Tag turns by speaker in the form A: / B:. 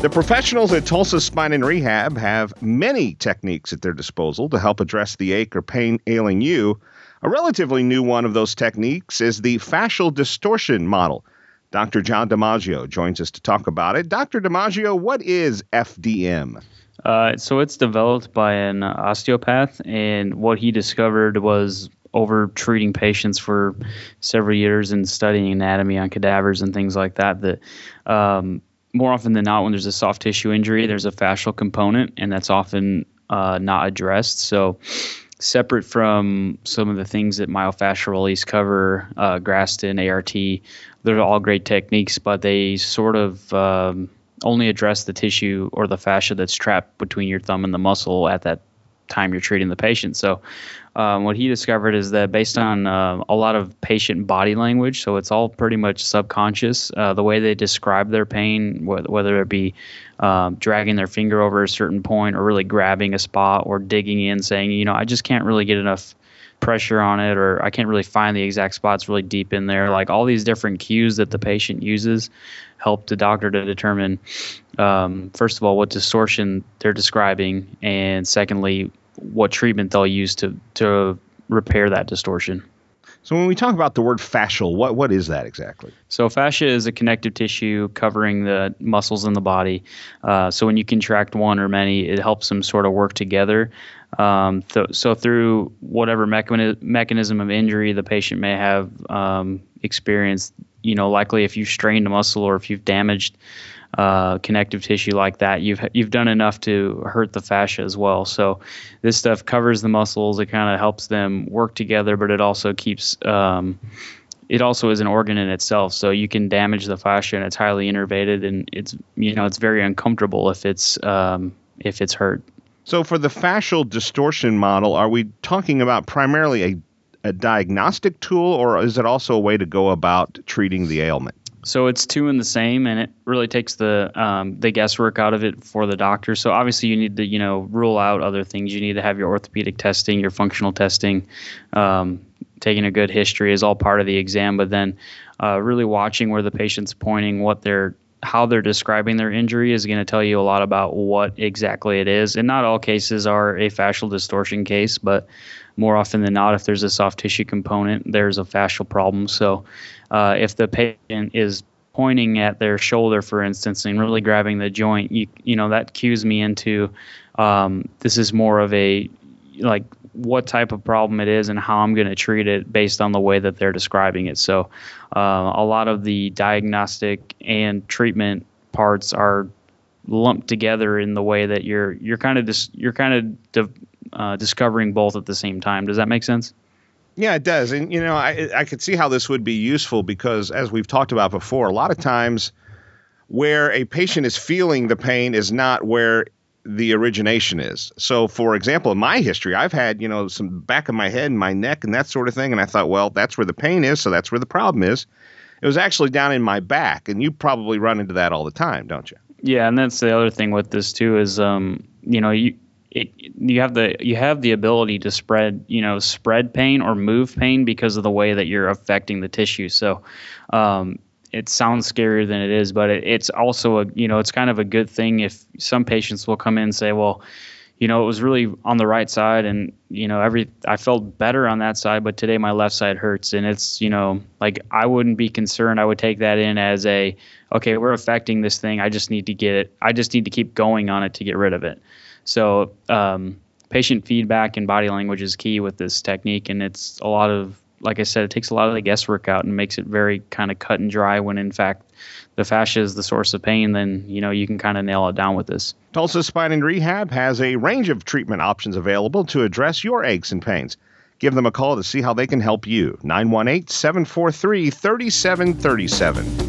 A: The professionals at Tulsa Spine and Rehab have many techniques at their disposal to help address the ache or pain ailing you. A relatively new one of those techniques is the fascial distortion model. Dr. John DiMaggio joins us to talk about it. Dr. DiMaggio, what is FDM?
B: So it's developed by an osteopath, and what he discovered was over treating patients for several years and studying anatomy on cadavers and things like that, more often than not, when there's a soft tissue injury, there's a fascial component, and that's often not addressed. So separate from some of the things that myofascial release cover, Graston, ART, they're all great techniques, but they sort of only address the tissue or the fascia that's trapped between your thumb and the muscle at that time you're treating the patient. So what he discovered is that based on a lot of patient body language, so it's all pretty much subconscious, the way they describe their pain, whether it be dragging their finger over a certain point or really grabbing a spot or digging in saying, I just can't really get enough pressure on it, or I can't really find the exact spots really deep in there. Like all these different cues that the patient uses help the doctor to determine, first of all, what distortion they're describing, and secondly, what treatment they'll use to repair that distortion.
A: So when we talk about the word fascial, what is that exactly?
B: So fascia is a connective tissue covering the muscles in the body. So when you contract one or many, it helps them sort of work together. So through whatever mechanism of injury the patient may have experienced, likely if you've strained a muscle or if you've damaged connective tissue like that, you've done enough to hurt the fascia as well. So this stuff covers the muscles. It kind of helps them work together, but it also keeps it also is an organ in itself. So you can damage the fascia, and it's highly innervated, and it's very uncomfortable if it's hurt.
A: So for the fascial distortion model, are we talking about primarily a diagnostic tool, or is it also a way to go about treating the ailment?
B: So it's two in the same, and it really takes the guesswork out of it for the doctor. So obviously you need to, rule out other things. You need to have your orthopedic testing, your functional testing, taking a good history is all part of the exam, but then really watching where the patient's pointing, how they're describing their injury is going to tell you a lot about what exactly it is. And not all cases are a fascial distortion case, but more often than not, if there's a soft tissue component, there's a fascial problem. So if the patient is pointing at their shoulder, for instance, and really grabbing the joint, that cues me into this is more of a what type of problem it is and how I'm going to treat it based on the way that they're describing it. So a lot of the diagnostic and treatment parts are lumped together in the way that you're discovering both at the same time. Does that make sense?
A: Yeah, it does. And, I could see how this would be useful because, as we've talked about before, a lot of times where a patient is feeling the pain is not where the origination is. So, for example, in my history, I've had, some back of my head and my neck and that sort of thing. And I thought, well, that's where the pain is, so that's where the problem is. It was actually down in my back. And you probably run into that all the time, don't you?
B: Yeah, and that's the other thing with this, too, is, you have the ability to spread pain or move pain because of the way that you're affecting the tissue. So it sounds scarier than it is, but it's also it's kind of a good thing if some patients will come in and say, well, it was really on the right side, and I felt better on that side, but today my left side hurts, and it's I wouldn't be concerned. I would take that in as okay, we're affecting this thing. I just need to get it. I just need to keep going on it to get rid of it. So patient feedback and body language is key with this technique, and it's a lot of, like I said, it takes a lot of the guesswork out and makes it very kind of cut and dry when, in fact, the fascia is the source of pain. Then, you can kind of nail it down with this.
A: Tulsa Spine and Rehab has a range of treatment options available to address your aches and pains. Give them a call to see how they can help you. 918-743-3737.